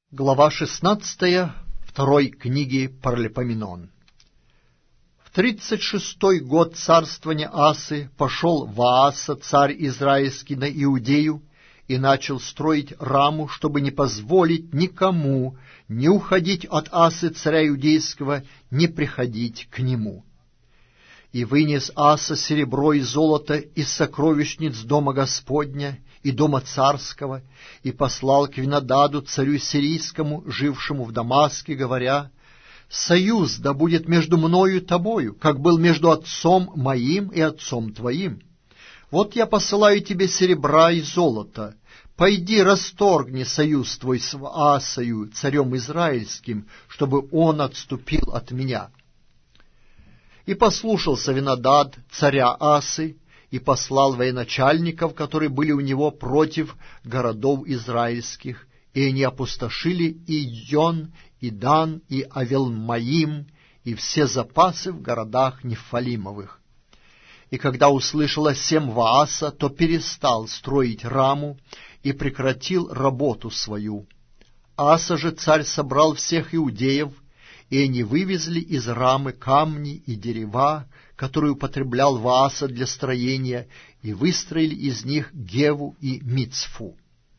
Глава 16 второй книги Паралипоменон. В 36-й год царствования Асы пошел Вааса, царь израильский, на Иудею и начал строить Раму, чтобы не позволить никому ни уходить от Асы, царя иудейского, ни приходить к нему. И вынес Аса серебро и золото из сокровищниц дома Господня и дома царского, и послал к Винодаду, царю сирийскому, жившему в Дамаске, говоря: «Союз да будет между мною и тобою, как был между отцом моим и отцом твоим. Вот я посылаю тебе серебра и золото. Пойди, расторгни союз твой с Асою, царем израильским, чтобы он отступил от меня». И послушался Винодад, царя Асы, и послал военачальников, которые были у него, против городов израильских, и они опустошили и Йон, и Дан, и Авелмаим, и все запасы в городах Нефалимовых. И когда услышал о сем Вааса, то перестал строить Раму и прекратил работу свою. Аса же царь собрал всех иудеев, и они вывезли из Рамы камни и дерева, которые употреблял Вааса для строения, и выстроили из них Геву и Мицфу.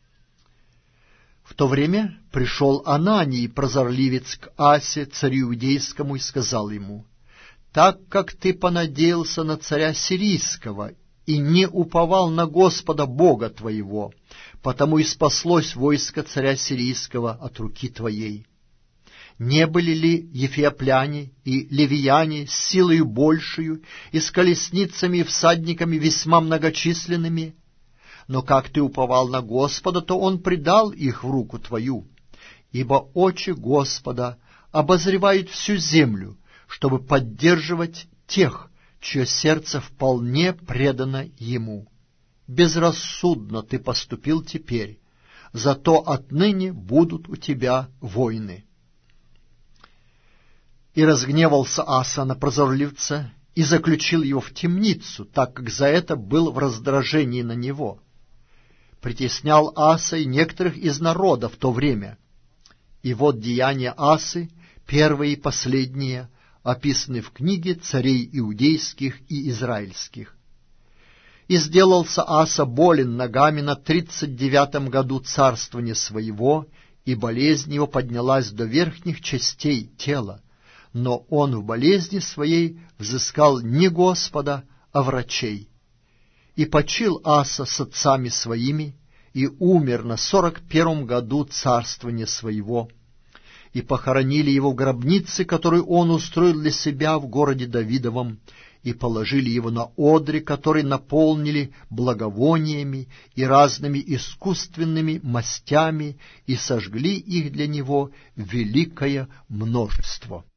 В то время пришел Ананий, прозорливец, к Асе, царю иудейскому, и сказал ему: «Так как ты понадеялся на царя сирийского и не уповал на Господа Бога твоего, потому и спаслось войско царя сирийского от руки твоей. Не были ли ефиопляне и ливияне с силою большую и с колесницами и всадниками весьма многочисленными? Но как ты уповал на Господа, то Он предал их в руку твою. Ибо очи Господа обозревают всю землю, чтобы поддерживать тех, чье сердце вполне предано Ему. Безрассудно ты поступил теперь, зато отныне будут у тебя войны». И разгневался Аса на прозорливца и заключил его в темницу, так как за это был в раздражении на него. Притеснял Аса и некоторых из народа в то время. И вот деяния Асы, первые и последние, описаны в книге царей иудейских и израильских. «И сделался Аса болен ногами на 39-м году царствования своего, и болезнь его поднялась до верхних частей тела. Но он в болезни своей взыскал не Господа, а врачей. И почил Аса с отцами своими, и умер на 41-м году царствования своего. И похоронили его в гробнице, которую он устроил для себя в городе Давидовом, и положили его на одре, который наполнили благовониями и разными искусственными мастями, и сожгли их для него великое множество».